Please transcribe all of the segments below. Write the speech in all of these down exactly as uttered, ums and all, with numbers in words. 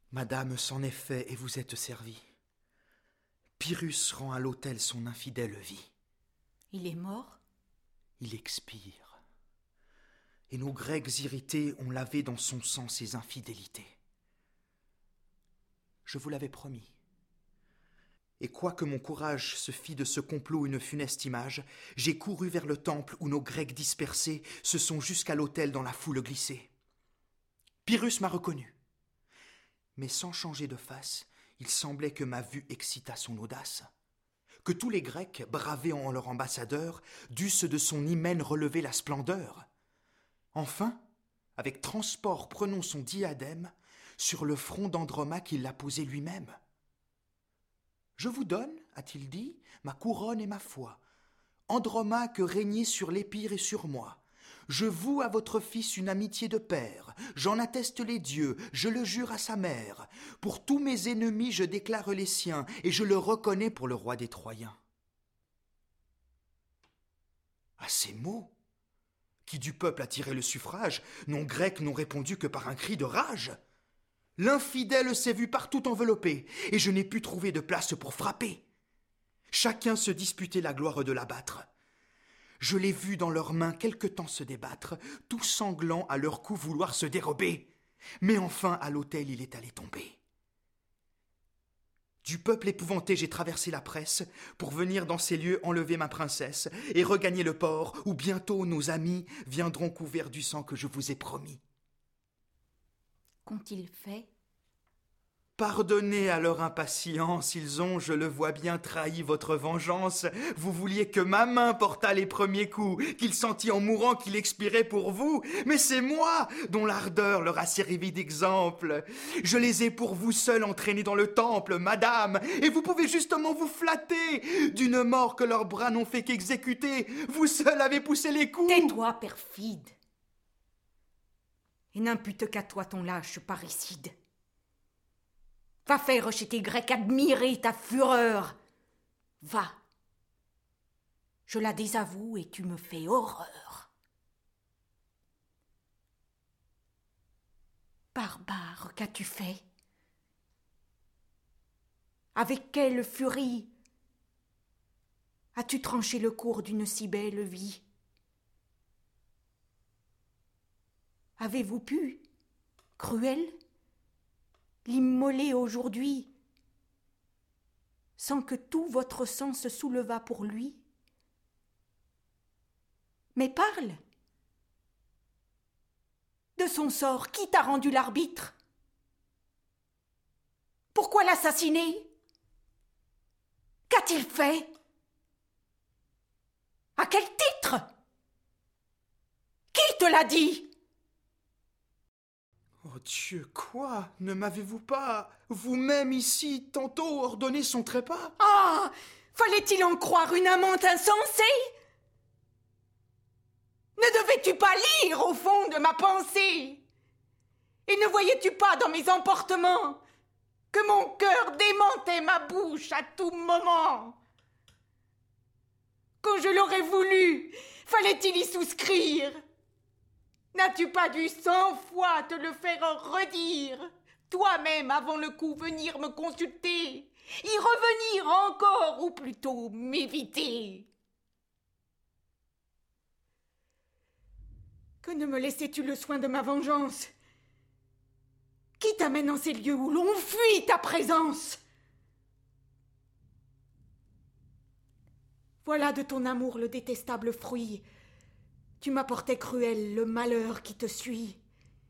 Madame s'en est fait et vous êtes servie. Pyrrhus rend à l'autel son infidèle vie. Il est mort? Il expire. Et nos Grecs irrités ont lavé dans son sang ses infidélités. Je vous l'avais promis. Et quoique mon courage se fît de ce complot une funeste image, j'ai couru vers le temple où nos Grecs dispersés se sont jusqu'à l'autel dans la foule glissés. Pyrrhus m'a reconnu. Mais sans changer de face, il semblait que ma vue excitât son audace, que tous les Grecs, bravés en leur ambassadeur, dussent de son hymen relever la splendeur. Enfin, avec transport prenons son diadème, sur le front d'Andromaque il l'a posé lui-même. Je vous donne, a-t-il dit, ma couronne et ma foi. Andromaque régnez sur l'Épire et sur moi. Je voue à votre fils une amitié de père, j'en atteste les dieux, je le jure à sa mère. Pour tous mes ennemis je déclare les siens, et je le reconnais pour le roi des Troyens. À ces mots, qui du peuple a tiré le suffrage, nos Grecs n'ont répondu que par un cri de rage. L'infidèle s'est vu partout enveloppé, et je n'ai pu trouver de place pour frapper. Chacun se disputait la gloire de l'abattre. Je l'ai vu dans leurs mains quelque temps se débattre, tout sanglant à leur cou vouloir se dérober. Mais enfin à l'autel il est allé tomber. Du peuple épouvanté j'ai traversé la presse pour venir dans ces lieux enlever ma princesse et regagner le port où bientôt nos amis viendront couverts du sang que je vous ai promis. Qu'ont-ils fait? Pardonnez à leur impatience, ils ont, je le vois bien, trahi votre vengeance. Vous vouliez que ma main portât les premiers coups, qu'ils sentit en mourant qu'il expirait pour vous. Mais c'est moi dont l'ardeur leur a servi d'exemple. Je les ai pour vous seul entraînés dans le temple, madame, et vous pouvez justement vous flatter d'une mort que leurs bras n'ont fait qu'exécuter. Vous seul avez poussé les coups. Tais-toi, perfide, et n'impute qu'à toi ton lâche parricide. Va faire chez tes Grecs admirer ta fureur. Va. Je la désavoue et tu me fais horreur. Barbare, qu'as-tu fait? Avec quelle furie as-tu tranché le cours d'une si belle vie? Avez-vous pu, cruel, l'immoler aujourd'hui, sans que tout votre sang se soulevât pour lui? Mais parle. De son sort, qui t'a rendu l'arbitre? Pourquoi l'assassiner? Qu'a-t-il fait? À quel titre? Qui te l'a dit? Oh Dieu, quoi? Ne m'avez-vous pas, vous-même ici, tantôt ordonné son trépas? Ah! Fallait-il en croire une amante insensée? Ne devais-tu pas lire au fond de ma pensée? Et ne voyais-tu pas dans mes emportements que mon cœur démentait ma bouche à tout moment? Quand je l'aurais voulu, fallait-il y souscrire? N'as-tu pas dû cent fois te le faire redire, toi-même avant le coup venir me consulter, y revenir encore, ou plutôt m'éviter? Que ne me laissais-tu le soin de ma vengeance? Qui t'amène en ces lieux où l'on fuit ta présence? Voilà de ton amour le détestable fruit. Tu m'apportais cruel le malheur qui te suit.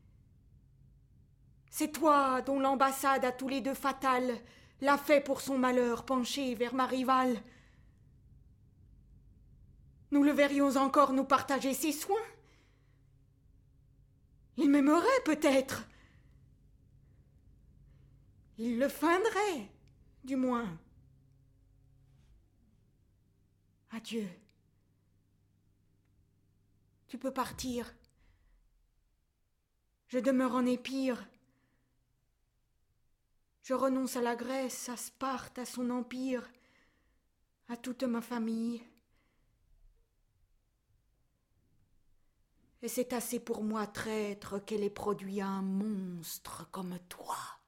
C'est toi dont l'ambassade à tous les deux fatale l'a fait pour son malheur penché vers ma rivale. Nous le verrions encore nous partager ses soins. Il m'aimerait peut-être. Il le feindrait, du moins. Adieu. Tu peux partir. Je demeure en Épire. Je renonce à la Grèce, à Sparte, à son empire, à toute ma famille. Et c'est assez pour moi, traître, qu'elle ait produit un monstre comme toi.